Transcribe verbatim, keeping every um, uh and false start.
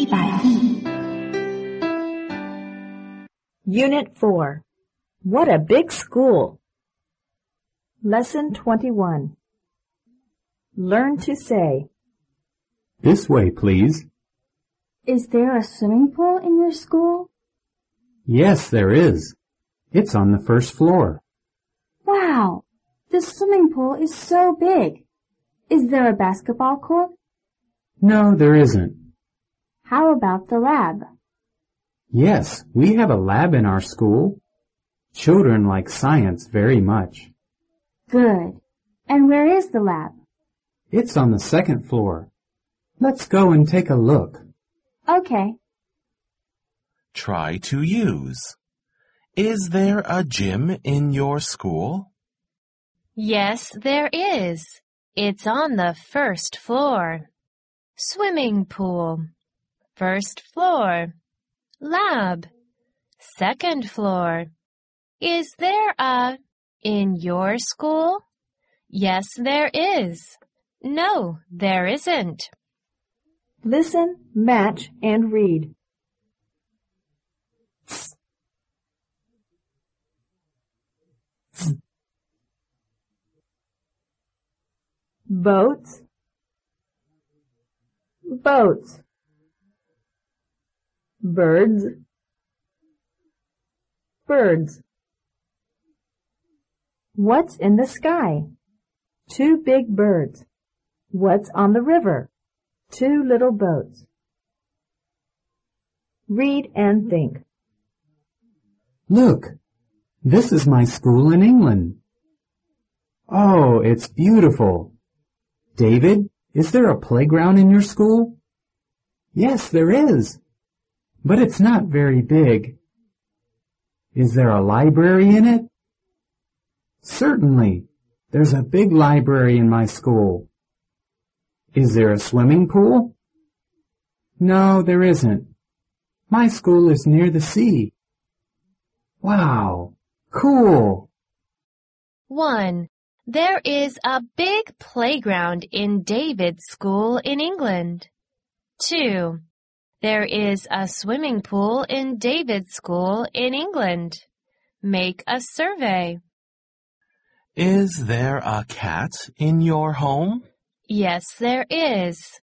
一百亿。 Unit four. What a big school! Lesson twenty-one. Learn to say. This way, please. Is there a swimming pool in your school? Yes, there is. It's on the first floor. Wow! The swimming pool is so big. Is there a basketball court? No, there isn't. How about the lab? Yes, we have a lab in our school. Children like science very much. Good. And where is the lab? It's on the second floor. Let's go and take a look. Okay. Try to use. Is there a gym in your school? Yes, there is. It's on the first floor. Swimming pool. First floor. Lab. Second floor. Is there a in your school? Yes, there is. No, there isn't. Listen, match, and read. Boats, boats. Birds, birds. What's in the sky? Two big birds. What's on the river? Two little boats. Read and think. Look, this is my school in England. Oh, it's beautiful. David, is there a playground in your school? Yes, there is. But it's not very big. Is there a library in it? Certainly. There's a big library in my school. Is there a swimming pool? No, there isn't. My school is near the sea. Wow, cool. One. There is a big playground in David's school in England. Two. There is a swimming pool in David's school in England. Make a survey. Is there a cat in your home? Yes, there is.